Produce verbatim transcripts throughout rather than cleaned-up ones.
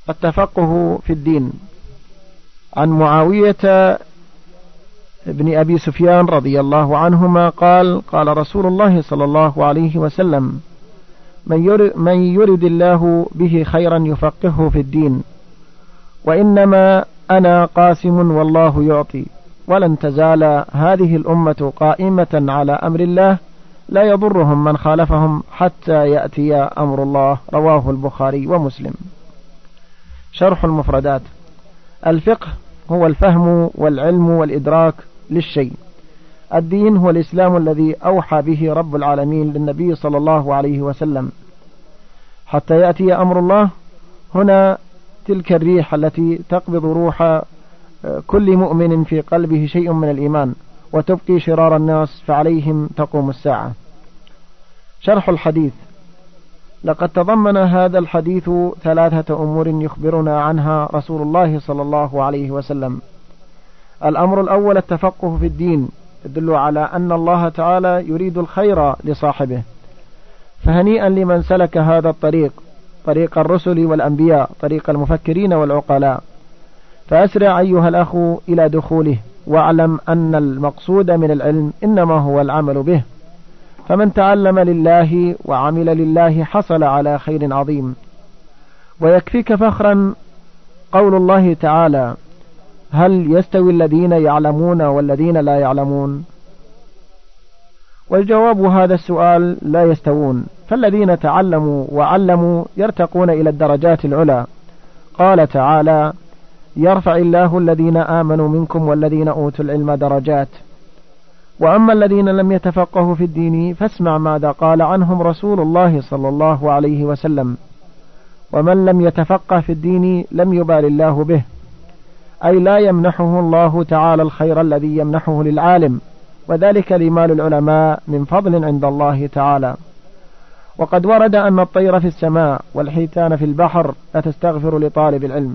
التفقه في الدين. عن معاوية ابن أبي سفيان رضي الله عنهما قال: قال رسول الله صلى الله عليه وسلم: من يرد الله به خيرا يفقهه في الدين، وإنما أنا قاسم والله يعطي، ولن تزال هذه الأمة قائمة على أمر الله لا يضرهم من خالفهم حتى يأتي أمر الله. رواه البخاري ومسلم. شرح المفردات. الفقه هو الفهم والعلم والإدراك للشيء. الدين هو الإسلام الذي أوحى به رب العالمين للنبي صلى الله عليه وسلم حتى يأتي أمر الله. هنا تلك الريح التي تقبض روح كل مؤمن في قلبه شيء من الإيمان وتبقي شرار الناس فعليهم تقوم الساعة. شرح الحديث. لقد تضمن هذا الحديث ثلاثة أمور يخبرنا عنها رسول الله صلى الله عليه وسلم. الأمر الأول التفقه في الدين، يدل على أن الله تعالى يريد الخير لصاحبه، فهنيئا لمن سلك هذا الطريق، طريق الرسل والأنبياء، طريق المفكرين والعقلاء. فأسرع أيها الأخ إلى دخوله، واعلم أن المقصود من العلم إنما هو العمل به، فمن تعلم لله وعمل لله حصل على خير عظيم. ويكفيك فخرا قول الله تعالى: هل يستوي الذين يعلمون والذين لا يعلمون؟ والجواب هذا السؤال: لا يستوون، فالذين تعلموا وعلموا يرتقون إلى الدرجات العلى. قال تعالى: يرفع الله الذين آمنوا منكم والذين أوتوا العلم درجات. وأما الذين لم يتفقهوا في الدين فاسمع ماذا قال عنهم رسول الله صلى الله عليه وسلم: ومن لم يتفقه في الدين لم يبال الله به، أي لا يمنحه الله تعالى الخير الذي يمنحه للعالم، وذلك لمال العلماء من فضل عند الله تعالى. وقد ورد أن الطير في السماء والحيتان في البحر لا تستغفر لطالب العلم.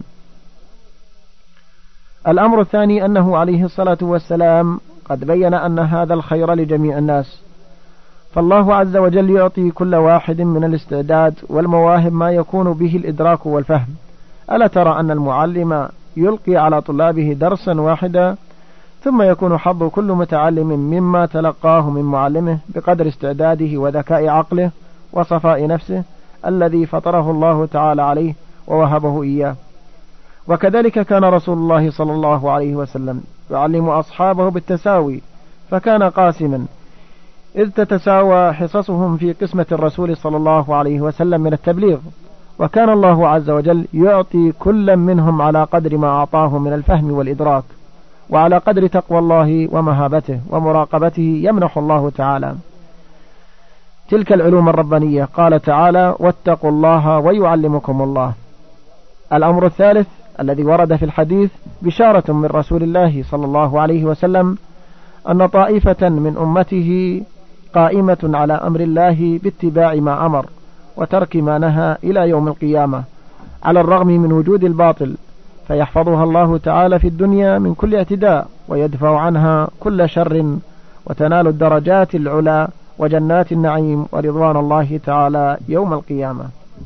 الأمر الثاني أنه عليه الصلاة والسلام قد بين أن هذا الخير لجميع الناس، فالله عز وجل يعطي كل واحد من الاستعداد والمواهب ما يكون به الإدراك والفهم. ألا ترى أن المعلم يلقي على طلابه درسا واحدا ثم يكون حظ كل متعلم مما تلقاه من معلمه بقدر استعداده وذكاء عقله وصفاء نفسه الذي فطره الله تعالى عليه ووهبه إياه. وكذلك كان رسول الله صلى الله عليه وسلم يعلم أصحابه بالتساوي، فكان قاسما، إذ تتساوى حصصهم في قسمة الرسول صلى الله عليه وسلم من التبليغ، وكان الله عز وجل يعطي كل منهم على قدر ما أعطاه من الفهم والإدراك، وعلى قدر تقوى الله ومهابته ومراقبته يمنح الله تعالى تلك العلوم الربانية. قال تعالى: واتقوا الله ويعلمكم الله. الأمر الثالث الذي ورد في الحديث بشارة من رسول الله صلى الله عليه وسلم أن طائفة من أمته قائمة على أمر الله باتباع ما أمر وترك ما نهى إلى يوم القيامة، على الرغم من وجود الباطل، فيحفظها الله تعالى في الدنيا من كل اعتداء ويدفع عنها كل شر، وتنال الدرجات العلى وجنات النعيم ورضوان الله تعالى يوم القيامة.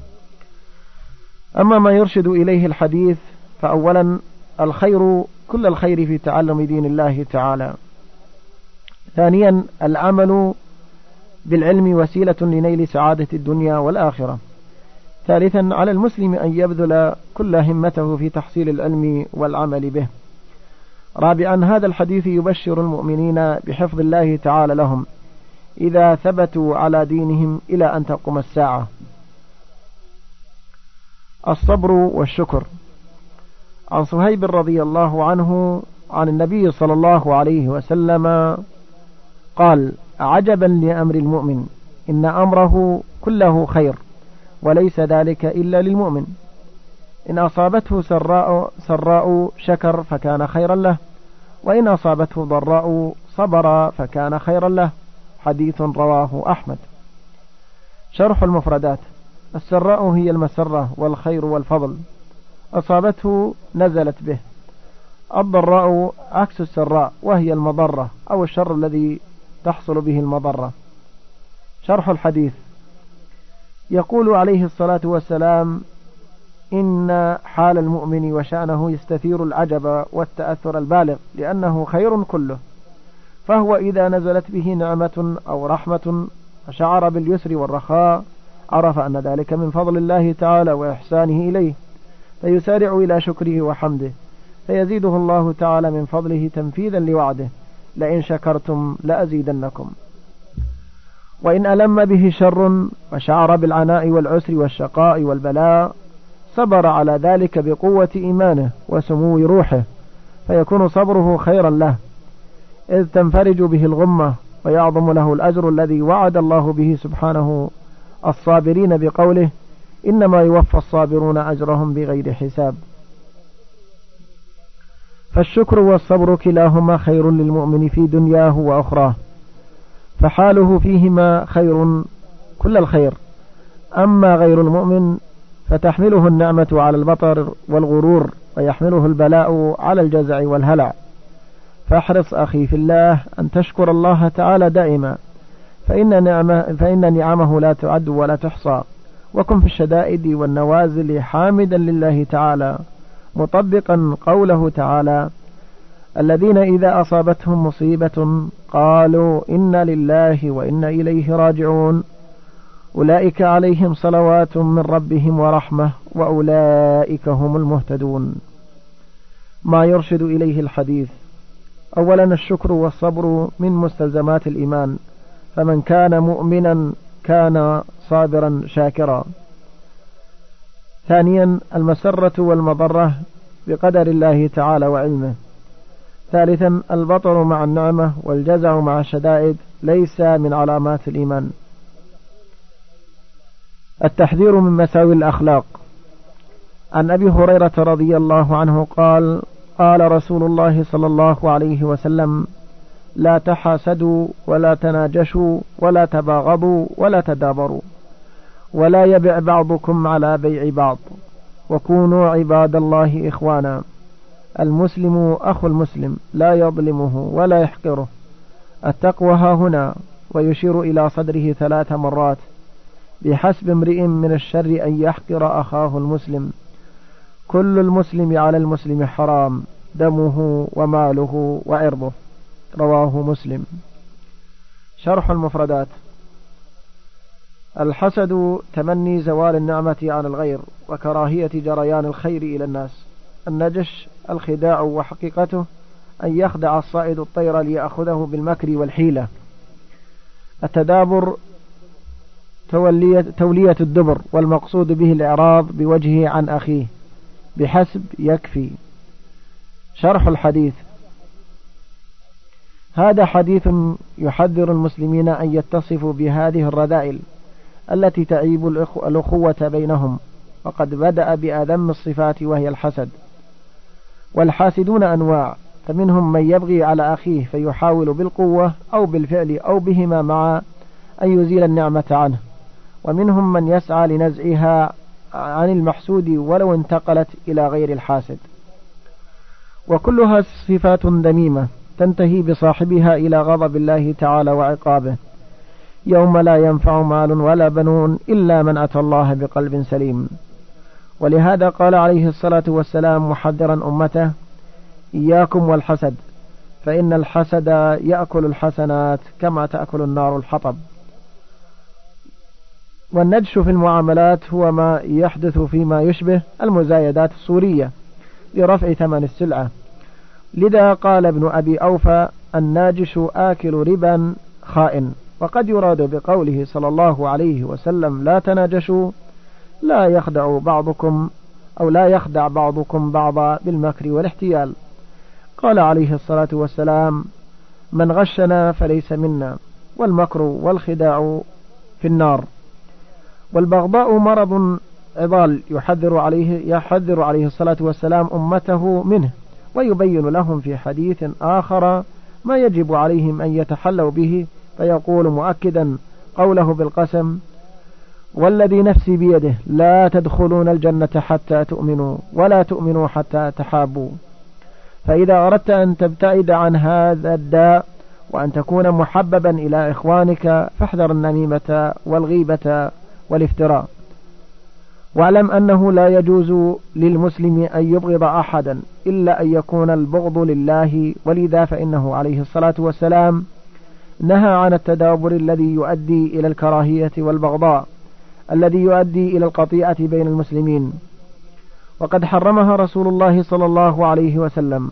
أما ما يرشد إليه الحديث فأولا الخير كل الخير في تعلم دين الله تعالى. ثانيا العمل بالعلم وسيلة لنيل سعادة الدنيا والآخرة. ثالثا على المسلم أن يبذل كل همته في تحصيل العلم والعمل به. رابعا هذا الحديث يبشر المؤمنين بحفظ الله تعالى لهم إذا ثبتوا على دينهم إلى أن تقوم الساعة. الصبر والشكر. عن صهيب رضي الله عنه عن النبي صلى الله عليه وسلم قال: عجبا لأمر المؤمن، إن أمره كله خير، وليس ذلك إلا للمؤمن. إن أصابته سراء, سراء شكر فكان خيرا له، وإن أصابته ضراء صبر فكان خيرا له. حديث رواه أحمد. شرح المفردات. السراء هي المسرة والخير والفضل، أصابته نزلت به. الضراء عكس السراء وهي المضرة أو الشر الذي تحصل به المضرة. شرح الحديث. يقول عليه الصلاة والسلام: إن حال المؤمن وشأنه يستثير العجب والتأثر البالغ، لأنه خير كله، فهو إذا نزلت به نعمة أو رحمة شعر باليسر والرخاء، عرف أن ذلك من فضل الله تعالى وإحسانه إليه، فيسارع إلى شكره وحمده، فيزيده الله تعالى من فضله تنفيذا لوعده: لئن شكرتم لأزيدنكم. وإن ألم به شر وشعر بالعناء والعسر والشقاء والبلاء، صبر على ذلك بقوة إيمانه وسمو روحه، فيكون صبره خيرا له، إذ تنفرج به الغمة ويعظم له الأجر الذي وعد الله به سبحانه الصابرين بقوله: إنما يوفى الصابرون أجرهم بغير حساب. فالشكر والصبر كلاهما خير للمؤمن في دنياه وأخراه، فحاله فيهما خير كل الخير. أما غير المؤمن فتحمله النعمة على البطر والغرور، ويحمله البلاء على الجزع والهلع. فاحرص أخي في الله أن تشكر الله تعالى دائما، فإن, نعمة فإن نعمه لا تعد ولا تحصى. وكن في الشدائد والنوازل حامدا لله تعالى، مطبقا قوله تعالى: الذين إذا أصابتهم مصيبة قالوا إنا لله وإنا إليه راجعون، أولئك عليهم صلوات من ربهم ورحمة وأولئك هم المهتدون. ما يرشد إليه الحديث: أولا الشكر والصبر من مستلزمات الإيمان، فمن كان مؤمنا كان صابرا شاكرا. ثانيا المسرة والمضرة بقدر الله تعالى وعلمه. ثالثا البطر مع النعمة والجزع مع الشدائد ليس من علامات الإيمان. التحذير من مساوي الأخلاق. عن أبي هريرة رضي الله عنه قال: قال رسول الله صلى الله عليه وسلم: لا تحاسدوا ولا تناجشوا ولا تباغضوا ولا تدابروا، ولا يبع بعضكم على بيع بعض، وكونوا عباد الله إخوانا. المسلم أخو المسلم لا يظلمه ولا يحقره. التقوى ها هنا، ويشير إلى صدره ثلاث مرات: بحسب امرئ من الشر أن يحقر أخاه المسلم، كل المسلم على المسلم حرام، دمه وماله وعرضه. رواه مسلم. شرح المفردات. الحسد تمني زوال النعمة عن الغير وكراهية جريان الخير إلى الناس. النجش الخداع، وحقيقته أن يخدع الصائد الطير ليأخذه بالمكر والحيلة. التدابر تولية الدبر، والمقصود به الإعراض بوجهه عن أخيه. بحسب يكفي. شرح الحديث. هذا حديث يحذر المسلمين أن يتصفوا بهذه الرذائل التي تعيب الأخوة بينهم، وقد بدأ بأذم الصفات وهي الحسد. والحاسدون أنواع، فمنهم من يبغي على أخيه فيحاول بالقوة أو بالفعل أو بهما معا أن يزيل النعمة عنه، ومنهم من يسعى لنزعها عن المحسود ولو انتقلت إلى غير الحاسد. وكلها صفات ذميمة تنتهي بصاحبها إلى غضب الله تعالى وعقابه، يوم لا ينفع مال ولا بنون إلا من أتى الله بقلب سليم. ولهذا قال عليه الصلاة والسلام محذرا أمته: إياكم والحسد، فإن الحسد يأكل الحسنات كما تأكل النار الحطب. والنجش في المعاملات هو ما يحدث فيما يشبه المزايدات الصورية لرفع ثمن السلعة. لذا قال ابن أبي أوفى: الناجش آكل ربا خائن. وقد يراد بقوله صلى الله عليه وسلم: لا تناجشوا، لا يخدع بعضكم أو لا يخدع بعضكم بعضا بالمكر والاحتيال. قال عليه الصلاة والسلام: من غشنا فليس منا، والمكر والخداع في النار. والبغضاء مرض عضال يحذر عليه, يحذر عليه الصلاة والسلام أمته منه، ويبين لهم في حديث آخر ما يجب عليهم أن يتحلوا به، فيقول مؤكدا قوله بالقسم: والذي نفسي بيده لا تدخلون الجنة حتى تؤمنوا ولا تؤمنوا حتى تحابوا. فإذا أردت أن تبتعد عن هذا الداء وأن تكون محببا إلى إخوانك، فاحذر النميمة والغيبة والافتراء. واعلم أنه لا يجوز للمسلم أن يبغض أحدا إلا أن يكون البغض لله، ولذا فإنه عليه الصلاة والسلام نهى عن التدابر الذي يؤدي إلى الكراهية والبغضاء، الذي يؤدي إلى القطيعة بين المسلمين، وقد حرمها رسول الله صلى الله عليه وسلم،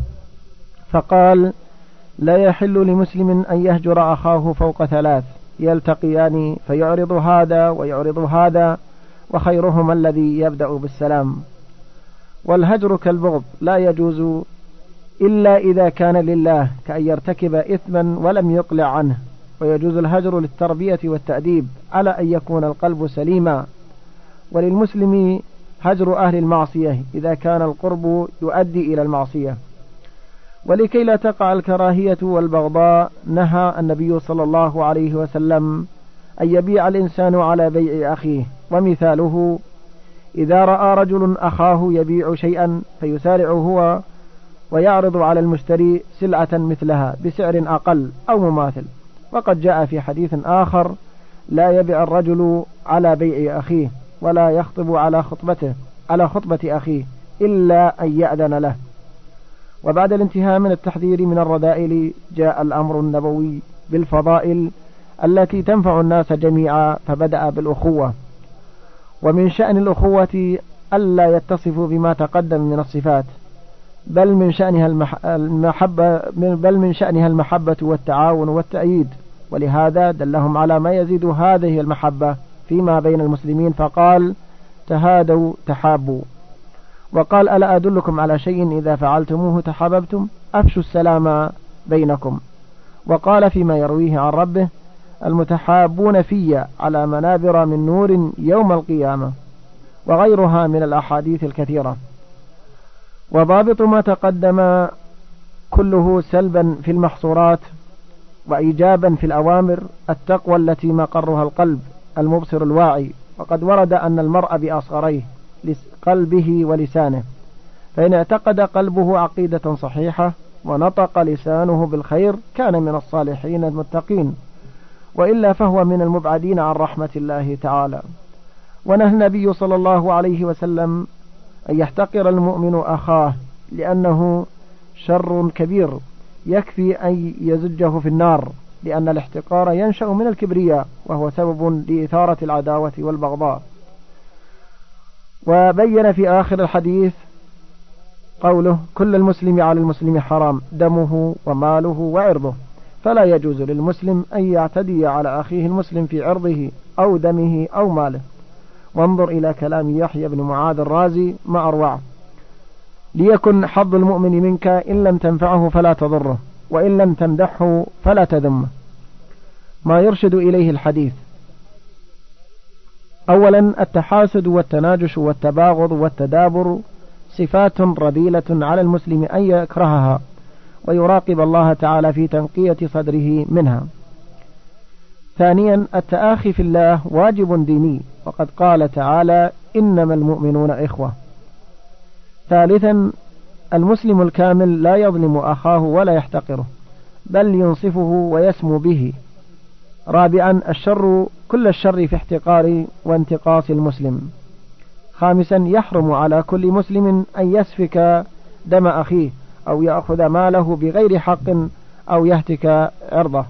فقال: لا يحل لمسلم أن يهجر أخاه فوق ثلاث يلتقيان فيعرض هذا ويعرض هذا، وخيرهما الذي يبدأ بالسلام. والهجر كالبغض لا يجوز إلا إذا كان لله، كأن يرتكب إثما ولم يقلع عنه، ويجوز الهجر للتربية والتأديب على أن يكون القلب سليما. وللمسلم هجر أهل المعصية إذا كان القرب يؤدي إلى المعصية. ولكي لا تقع الكراهية والبغضاء نهى النبي صلى الله عليه وسلم أن يبيع الإنسان على بيع أخيه، ومثاله: إذا رأى رجل أخاه يبيع شيئا فيسارع هو ويعرض على المشتري سلعة مثلها بسعر أقل أو مماثل. وقد جاء في حديث آخر: لا يبيع الرجل على بيع أخيه ولا يخطب على خطبته على خطبة أخيه إلا أن يأذن له. وبعد الانتهاء من التحذير من الرذائل جاء الأمر النبوي بالفضائل التي تنفع الناس جميعا، فبدأ بالأخوة. ومن شأن الأخوة ألا يتصفوا بما تقدم من الصفات، بل من شأنها المحبة بل من شأنها المحبة والتعاون والتأييد، ولهذا دلهم على ما يزيد هذه المحبة فيما بين المسلمين، فقال: تهادوا تحابوا. وقال: ألا أدلكم على شيء إذا فعلتموه تحاببتم؟ أفشوا السلام بينكم. وقال فيما يرويه عن ربه: المتحابون في على منابر من نور يوم القيامة، وغيرها من الأحاديث الكثيرة. وضابط ما تقدم كله سلبا في المحصورات وإيجابا في الأوامر التقوى التي مقرها القلب المبصر الواعي. وقد ورد أن المرء بأصغريه قلبه ولسانه، فإن اعتقد قلبه عقيدة صحيحة ونطق لسانه بالخير كان من الصالحين المتقين، وإلا فهو من المبعدين عن رحمة الله تعالى. ونهى النبي صلى الله عليه وسلم أن يحتقر المؤمن أخاه، لأنه شر كبير يكفي أن يزجه في النار، لأن الاحتقار ينشأ من الكبرياء، وهو سبب لإثارة العداوة والبغضاء. وبين في آخر الحديث قوله: كل المسلم على المسلم حرام دمه وماله وعرضه، فلا يجوز للمسلم أن يعتدي على أخيه المسلم في عرضه أو دمه أو ماله. وانظر إلى كلام يحيى بن معاذ الرازي ما أروعه: ليكن حظ المؤمن منك إن لم تنفعه فلا تضره، وإن لم تمدحه فلا تذمه. ما يرشد إليه الحديث: أولا، التحاسد والتناجش والتباغض والتدابر صفات رذيلة على المسلم أن يكرهها ويراقب الله تعالى في تنقية صدره منها. ثانيا، التآخي في الله واجب ديني، وقد قال تعالى: إنما المؤمنون إخوة. ثالثا، المسلم الكامل لا يظلم أخاه ولا يحتقره، بل ينصفه ويسمو به. رابعا، الشر كل الشر في احتقار وانتقاص المسلم. خامسا، يحرم على كل مسلم أن يسفك دم أخيه أو يأخذ ماله بغير حق أو يهتك عرضه.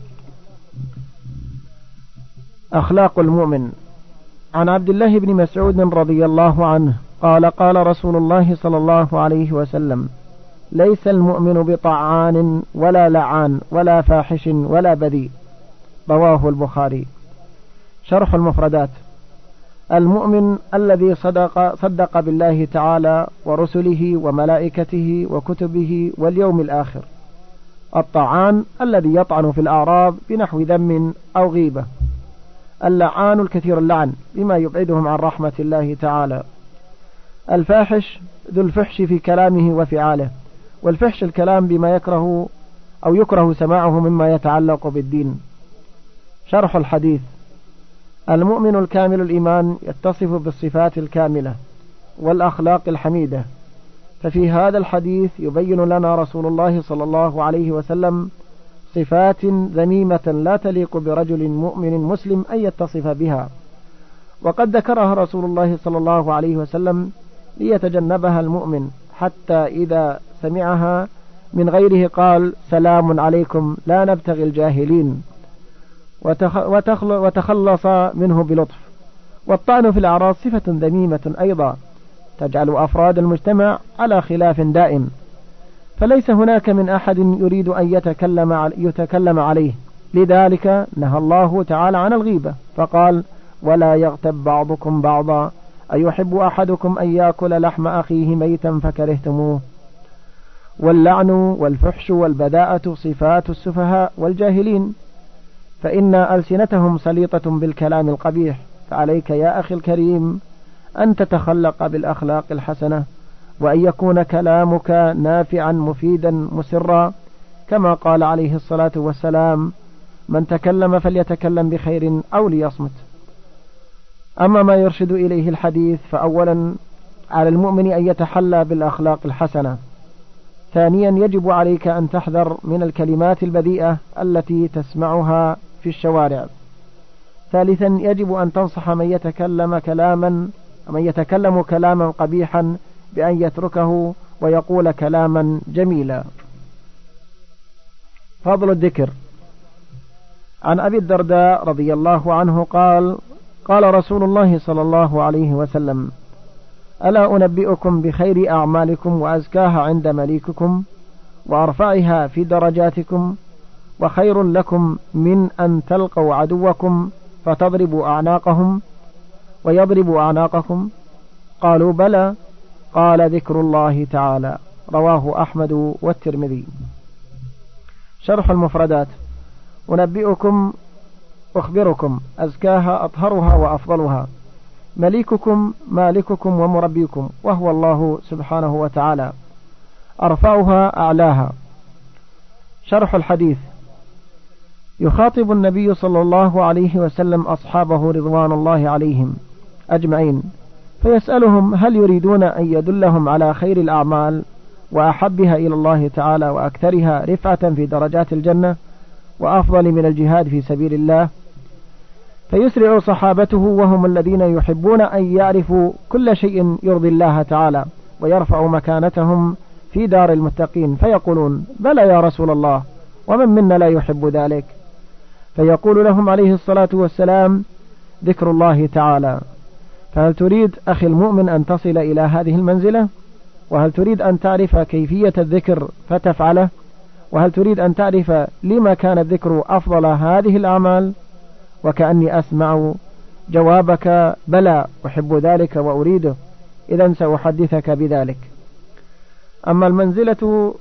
أخلاق المؤمن. عن عبد الله بن مسعود رضي الله عنه قال: قال رسول الله صلى الله عليه وسلم: ليس المؤمن بطعان ولا لعان ولا فاحش ولا بذيء. رواه البخاري. شرح المفردات. المؤمن الذي صدق, صدق بالله تعالى ورسله وملائكته وكتبه واليوم الآخر. الطعان الذي يطعن في الأعراض بنحو ذم أو غيبة. اللعان الكثير اللعن بما يبعدهم عن رحمة الله تعالى. الفاحش ذو الفحش في كلامه وفعاله، والفحش الكلام بما يكره أو يكره سماعه مما يتعلق بالدين. شرح الحديث. المؤمن الكامل الإيمان يتصف بالصفات الكاملة والأخلاق الحميدة، ففي هذا الحديث يبين لنا رسول الله صلى الله عليه وسلم صفات ذميمة لا تليق برجل مؤمن مسلم أن يتصف بها، وقد ذكرها رسول الله صلى الله عليه وسلم ليتجنبها المؤمن، حتى إذا سمعها من غيره قال سلام عليكم لا نبتغي الجاهلين، وتخلص منه بلطف. والطعن في الأعراض صفة ذميمة أيضا تجعل أفراد المجتمع على خلاف دائم، فليس هناك من أحد يريد أن يتكلم, يتكلم عليه، لذلك نهى الله تعالى عن الغيبة فقال ولا يغتب بعضكم بعضا أيحب أحدكم أن يأكل لحم أخيه ميتا فكرهتموه. واللعن والفحش والبذاءة صفات السفهاء والجاهلين، فإن ألسنتهم سليطة بالكلام القبيح، فعليك يا أخي الكريم أن تتخلق بالأخلاق الحسنة، وأن يكون كلامك نافعا مفيدا مسرا، كما قال عليه الصلاة والسلام من تكلم فليتكلم بخير أو ليصمت. أما ما يرشد إليه الحديث فأولا على المؤمن أن يتحلى بالأخلاق الحسنة، ثانيا يجب عليك أن تحذر من الكلمات البذيئة التي تسمعها في الشوارع، ثالثا يجب أن تنصح من يتكلم كلاما من يتكلم كلاما قبيحا بأن يتركه ويقول كلاما جميلا. فضل الذكر. عن أبي الدرداء رضي الله عنه قال قال رسول الله صلى الله عليه وسلم ألا أنبئكم بخير أعمالكم وأزكاها عند مليككم وأرفعها في درجاتكم وخير لكم من أن تلقوا عدوكم فتضربوا أعناقهم ويضربوا أعناقكم؟ قالوا بلى. قال ذكر الله تعالى. رواه أحمد والترمذي. شرح المفردات. أنبئكم أخبركم أزكاها أطهرها وأفضلها، مليككم مالككم ومربيكم وهو الله سبحانه وتعالى، أرفعها أعلاها. شرح الحديث. يخاطب النبي صلى الله عليه وسلم أصحابه رضوان الله عليهم أجمعين فيسألهم هل يريدون أن يدلهم على خير الأعمال وأحبها إلى الله تعالى وأكثرها رفعة في درجات الجنة وأفضل من الجهاد في سبيل الله؟ فيسرع صحابته وهم الذين يحبون أن يعرفوا كل شيء يرضي الله تعالى ويرفع مكانتهم في دار المتقين، فيقولون بلى يا رسول الله، ومن منا لا يحب ذلك؟ فيقول لهم عليه الصلاة والسلام ذكر الله تعالى. فهل تريد أخي المؤمن أن تصل إلى هذه المنزلة؟ وهل تريد أن تعرف كيفية الذكر فتفعله؟ وهل تريد أن تعرف لما كان الذكر أفضل هذه الأعمال؟ وكأني أسمع جوابك بلى أحب ذلك وأريده، إذا سأحدثك بذلك. أما المنزلة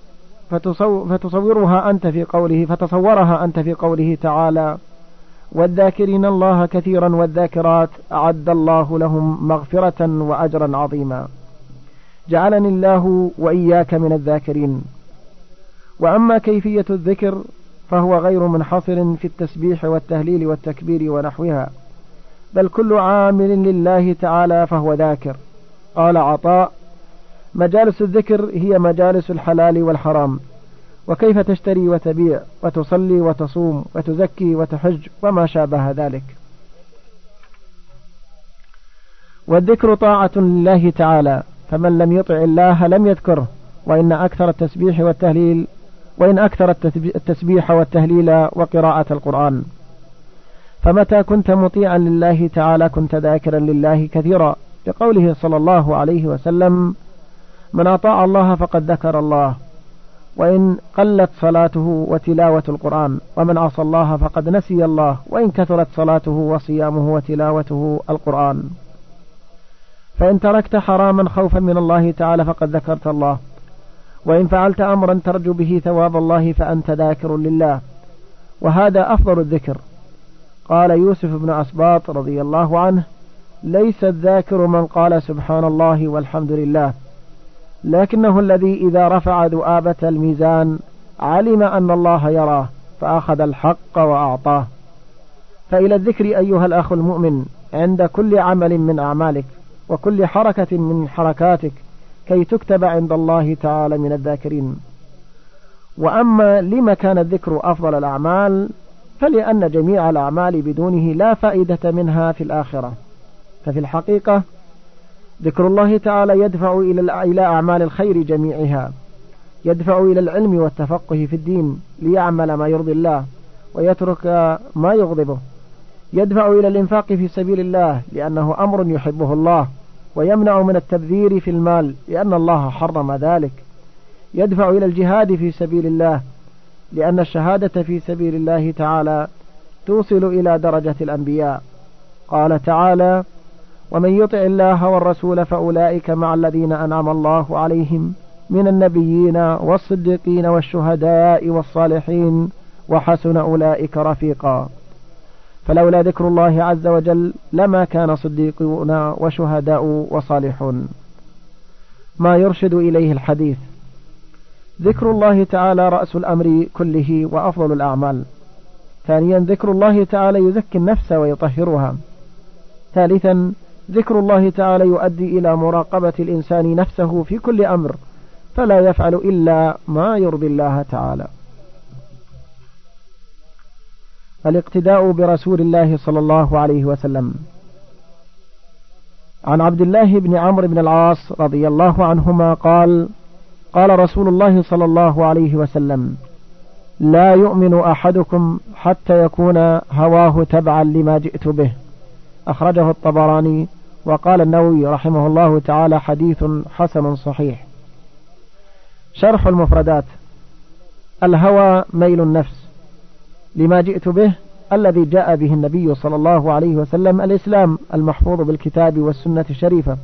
فتصورها أنت في قوله فتصورها أنت في قوله تعالى والذاكرين الله كثيرا والذاكرات أعد الله لهم مغفرة وأجرا عظيما. جعلني الله وإياك من الذاكرين. وأما كيفية الذكر فهو غير منحصر في التسبيح والتهليل والتكبير ونحوها، بل كل عامل لله تعالى فهو ذاكر. قال عطاء مجالس الذكر هي مجالس الحلال والحرام، وكيف تشتري وتبيع وتصلي وتصوم وتزكي وتحج وما شابه ذلك. والذكر طاعة لله تعالى، فمن لم يطع الله لم يذكره، وإن أكثر التسبيح والتهليل وإن أكثر التسبيح والتهليل وقراءة القرآن. فمتى كنت مطيعا لله تعالى كنت ذاكرا لله كثيرا، بقوله صلى الله عليه وسلم من أطاع الله فقد ذكر الله، وإن قلت صلاته وتلاوة القرآن، ومن عصى الله فقد نسي الله، وإن كثرت صلاته وصيامه وتلاوته القرآن. فإن تركت حراما خوفا من الله تعالى فقد ذكرت الله، وإن فعلت أمرا ترجو به ثواب الله فأنت ذاكر لله، وهذا أفضل الذكر. قال يوسف بن أسباط رضي الله عنه ليس الذاكر من قال سبحان الله والحمد لله، لكنه الذي إذا رفع ذؤابة الميزان علم أن الله يراه فأخذ الحق وأعطاه. فإلى الذكر أيها الأخ المؤمن عند كل عمل من أعمالك وكل حركة من حركاتك كي تكتب عند الله تعالى من الذاكرين. وأما لما كان الذكر أفضل الأعمال فلأن جميع الأعمال بدونه لا فائدة منها في الآخرة، ففي الحقيقة ذكر الله تعالى يدفع إلى أعمال الخير جميعها، يدفع إلى العلم والتفقه في الدين ليعمل ما يرضي الله ويترك ما يغضبه، يدفع إلى الإنفاق في سبيل الله لأنه أمر يحبه الله، ويمنع من التبذير في المال لأن الله حرم ذلك، يدفع إلى الجهاد في سبيل الله لأن الشهادة في سبيل الله تعالى توصل إلى درجة الأنبياء. قال تعالى: ومن يطع الله والرسول فأولئك مع الذين أنعم الله عليهم من النبيين والصديقين والشهداء والصالحين وحسن أولئك رفيقا. فلولا ذكر الله عز وجل لما كان صديقون وشهداء وصالحون. ما يرشد إليه الحديث: ذكر الله تعالى رأس الأمر كله وأفضل الأعمال. ثانيا، ذكر الله تعالى يزكي النفس ويطهرها. ثالثا، ذكر الله تعالى يؤدي إلى مراقبة الإنسان نفسه في كل أمر فلا يفعل إلا ما يرضي الله تعالى. الاقتداء برسول الله صلى الله عليه وسلم. عن عبد الله بن عمرو بن العاص رضي الله عنهما قال: قال رسول الله صلى الله عليه وسلم: لا يؤمن أحدكم حتى يكون هواه تبعا لما جئت به. أخرجه الطبراني. وقال النووي رحمه الله تعالى: حديث حسن صحيح. شرح المفردات: الهوى ميل النفس لما جئت به الذي جاء به النبي صلى الله عليه وسلم، الإسلام المحفوظ بالكتاب والسنة الشريفة،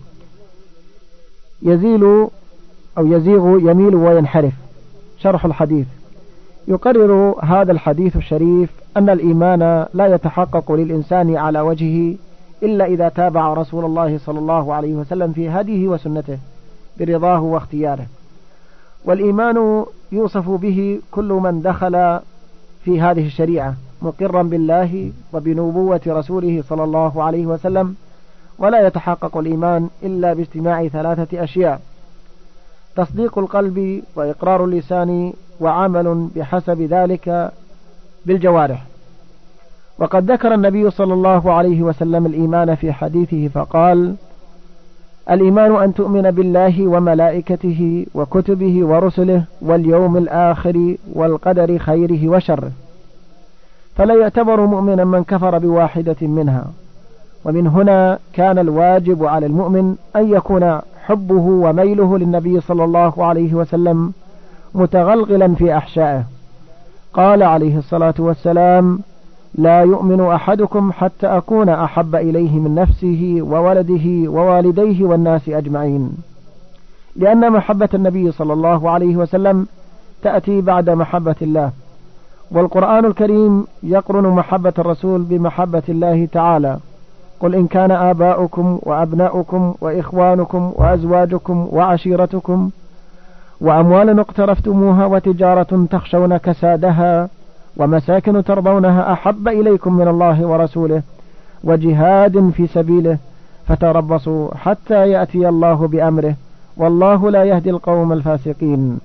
يزيل أو يزيغ يميل وينحرف. شرح الحديث: يقرر هذا الحديث الشريف أن الإيمان لا يتحقق للإنسان على وجهه إلا إذا تابع رسول الله صلى الله عليه وسلم في هديه وسنته برضاه واختياره. والإيمان يوصف به كل من دخل في هذه الشريعة مقرا بالله وبنبوة رسوله صلى الله عليه وسلم، ولا يتحقق الإيمان إلا باجتماع ثلاثة أشياء: تصديق القلب وإقرار اللسان وعمل بحسب ذلك بالجوارح. وقد ذكر النبي صلى الله عليه وسلم الإيمان في حديثه فقال: الإيمان أن تؤمن بالله وملائكته وكتبه ورسله واليوم الآخر والقدر خيره وشره. فلا يعتبر مؤمنا من كفر بواحدة منها. ومن هنا كان الواجب على المؤمن أن يكون حبه وميله للنبي صلى الله عليه وسلم متغلغلا في أحشائه. قال عليه الصلاة والسلام: لا يؤمن أحدكم حتى أكون أحب إليه من نفسه وولده ووالديه والناس أجمعين. لأن محبة النبي صلى الله عليه وسلم تأتي بعد محبة الله، والقرآن الكريم يقرن محبة الرسول بمحبة الله تعالى: قل إن كان آباؤكم وأبناؤكم وإخوانكم وأزواجكم وعشيرتكم وأموال اقترفتموها وتجارة تخشون كسادها ومساكن ترضونها أحب إليكم من الله ورسوله وجهاد في سبيله فتربصوا حتى يأتي الله بأمره والله لا يهدي القوم الفاسقين.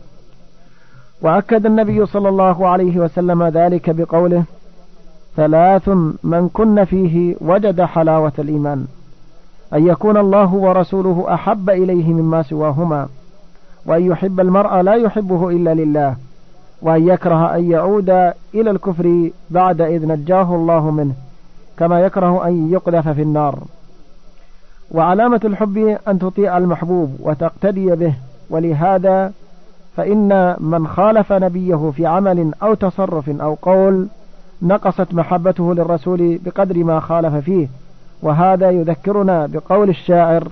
وأكد النبي صلى الله عليه وسلم ذلك بقوله: ثلاث من كن فيه وجد حلاوة الإيمان: أن يكون الله ورسوله أحب إليه مما سواهما، وأن يحب المرء لا يحبه إلا لله، وأن يكره أن يعود إلى الكفر بعد إذ نجاه الله منه، كما يكره أن يقذف في النار. وعلامة الحب أن تطيع المحبوب وتقتدي به، ولهذا فإن من خالف نبيه في عمل أو تصرف أو قول نقصت محبته للرسول بقدر ما خالف فيه. وهذا يذكرنا بقول الشاعر: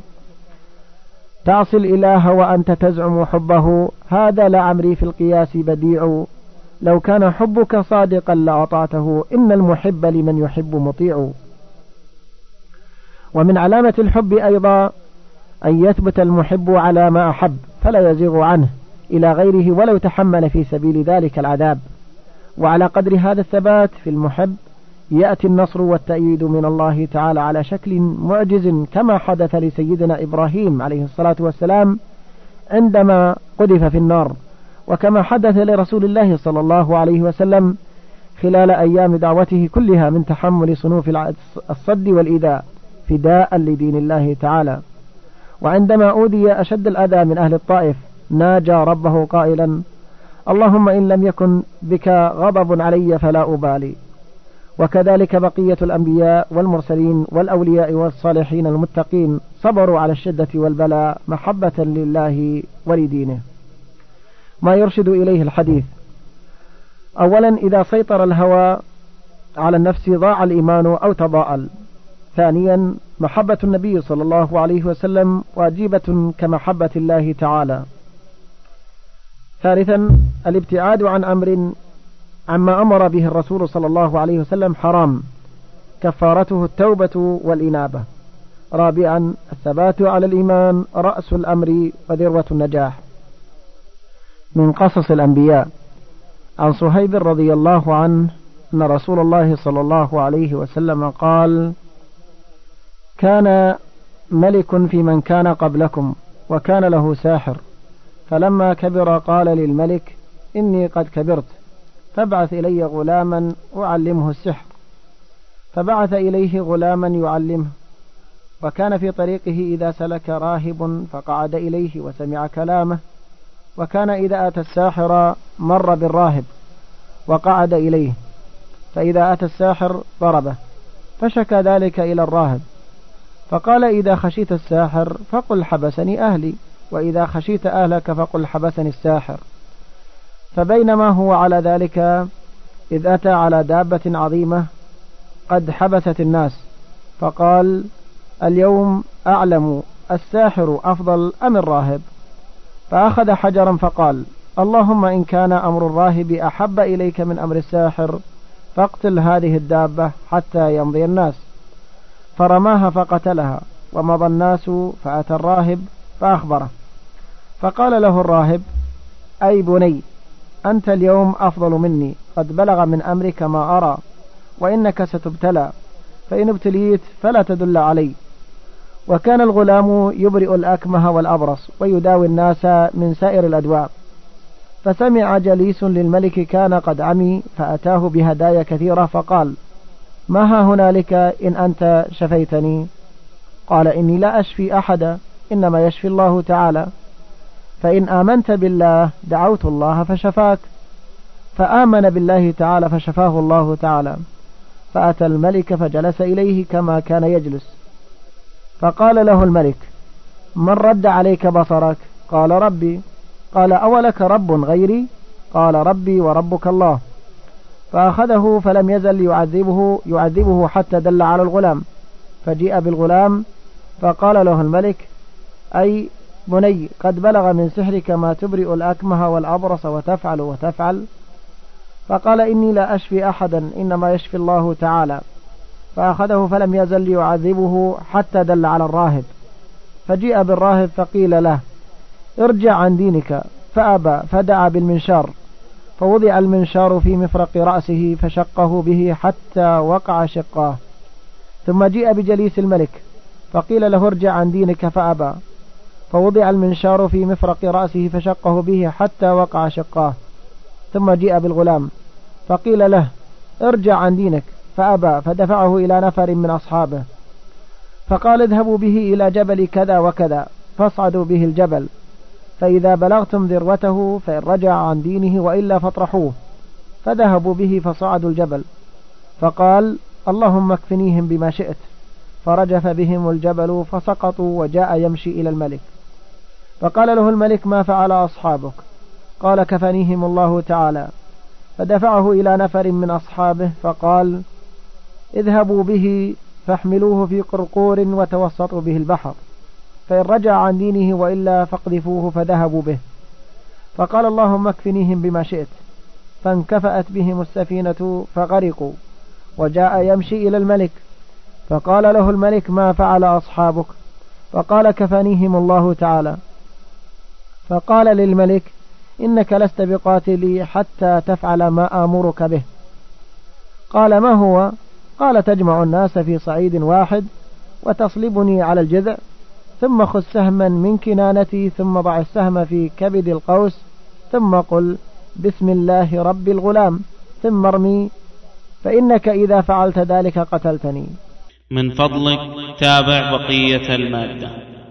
تعصي الإله وأنت تزعم حبه، هذا لعمري في القياس بديع، لو كان حبك صادقا لأطعته، إن المحب لمن يحب مطيع. ومن علامة الحب أيضا أن يثبت المحب على ما أحب فلا يزيغ عنه إلى غيره ولو تحمل في سبيل ذلك العذاب. وعلى قدر هذا الثبات في المحب يأتي النصر والتأييد من الله تعالى على شكل معجز، كما حدث لسيدنا إبراهيم عليه الصلاة والسلام عندما قذف في النار، وكما حدث لرسول الله صلى الله عليه وسلم خلال أيام دعوته كلها من تحمل صنوف الصد والإيذاء فداء لدين الله تعالى. وعندما أوذي أشد الأذى من أهل الطائف ناجى ربه قائلا: اللهم إن لم يكن بك غضب علي فلا أبالي. وكذلك بقية الأنبياء والمرسلين والأولياء والصالحين المتقين صبروا على الشدة والبلاء محبة لله ولدينه. ما يرشد إليه الحديث: أولا، إذا سيطر الهوى على النفس ضاع الإيمان أو تضاءل. ثانيا، محبة النبي صلى الله عليه وسلم واجبة كمحبة الله تعالى. ثالثا، الابتعاد عن أمر عما أمر به الرسول صلى الله عليه وسلم حرام، كفارته التوبة والإنابة. رابعا، الثبات على الإيمان رأس الأمر وذروة النجاح. من قصص الأنبياء: عن صهيب رضي الله عنه أن رسول الله صلى الله عليه وسلم قال: كان ملك في من كان قبلكم وكان له ساحر، فلما كبر قال للملك: إني قد كبرت، فابعث إلي غلاما أعلمه السحر. فبعث إليه غلاما يعلمه، وكان في طريقه إذا سلك راهب فقعد إليه وسمع كلامه، وكان إذا أتى الساحر مر بالراهب وقعد إليه، فإذا أتى الساحر ضربه، فشكى ذلك إلى الراهب، فقال: إذا خشيت الساحر فقل حبسني أهلي، وإذا خشيت أهلك فقل حبسني الساحر. فبينما هو على ذلك إذ أتى على دابة عظيمة قد حبست الناس، فقال: اليوم أعلم الساحر أفضل أم الراهب؟ فأخذ حجرا فقال: اللهم إن كان أمر الراهب أحب إليك من أمر الساحر فاقتل هذه الدابة حتى يمضي الناس. فرماها فقتلها، ومضى الناس، فأتى الراهب فأخبره، فقال له الراهب: أي بني، أنت اليوم أفضل مني، قد بلغ من أمرك ما أرى، وإنك ستبتلى، فإن ابتليت فلا تدل علي. وكان الغلام يبرئ الأكمه والأبرص ويداوي الناس من سائر الأدواء. فسمع جليس للملك كان قد عمي، فأتاه بهدايا كثيرة، فقال: ما ها هنالك إن أنت شفيتني؟ قال: إني لا أشفي أحدا، إنما يشفي الله تعالى، فإن آمنت بالله دعوت الله فشفاك. فآمن بالله تعالى فشفاه الله تعالى. فأتى الملك فجلس إليه كما كان يجلس، فقال له الملك: من رد عليك بصرك؟ قال: ربي. قال: أولك رب غيري؟ قال: ربي وربك الله. فأخذه فلم يزل يعذبه يعذبه حتى دل على الغلام، فجيء بالغلام، فقال له الملك: أي بني، قد بلغ من سحرك ما تبرئ الأكمه والأبرص وتفعل وتفعل. فقال: إني لا أشفي أحدا، إنما يشفي الله تعالى. فأخذه فلم يزل يعذبه حتى دل على الراهب، فجيء بالراهب فقيل له: ارجع عن دينك، فأبى، فدعا بالمنشار، فوضع المنشار في مفرق رأسه فشقه به حتى وقع شقاه. ثم جيء بجليس الملك، فقيل له: ارجع عن دينك، فأبى، فوضع المنشار في مفرق رأسه فشقه به حتى وقع شقاه. ثم جيء بالغلام، فقيل له: ارجع عن دينك، فأبى، فدفعه إلى نفر من أصحابه، فقال: اذهبوا به إلى جبل كذا وكذا، فاصعدوا به الجبل، فإذا بلغتم ذروته فإن رجع عن دينه وإلا فاطرحوه. فذهبوا به فصعدوا الجبل، فقال: اللهم اكفنيهم بما شئت، فرجف بهم الجبل فسقطوا، وجاء يمشي إلى الملك. فقال له الملك: ما فعل أصحابك؟ قال: كفنيهم الله تعالى. فدفعه إلى نفر من أصحابه، فقال: اذهبوا به فاحملوه في قرقور وتوسطوا به البحر، فإن رجع عن دينه وإلا فاقذفوه. فذهبوا به، فقال: اللهم اكفنيهم بما شئت، فانكفأت بهم السفينة فغرقوا، وجاء يمشي إلى الملك، فقال له الملك: ما فعل أصحابك؟ فقال: كفنيهم الله تعالى. فقال للملك: إنك لست بقاتلي حتى تفعل ما آمرك به. قال: ما هو؟ قال: تجمع الناس في صعيد واحد وتصلبني على الجذع، ثم خذ سهما من كنانتي، ثم ضع السهم في كبد القوس، ثم قل بسم الله رب الغلام، ثم ارمي، فإنك إذا فعلت ذلك قتلتني. من فضلك تابع بقية المادة.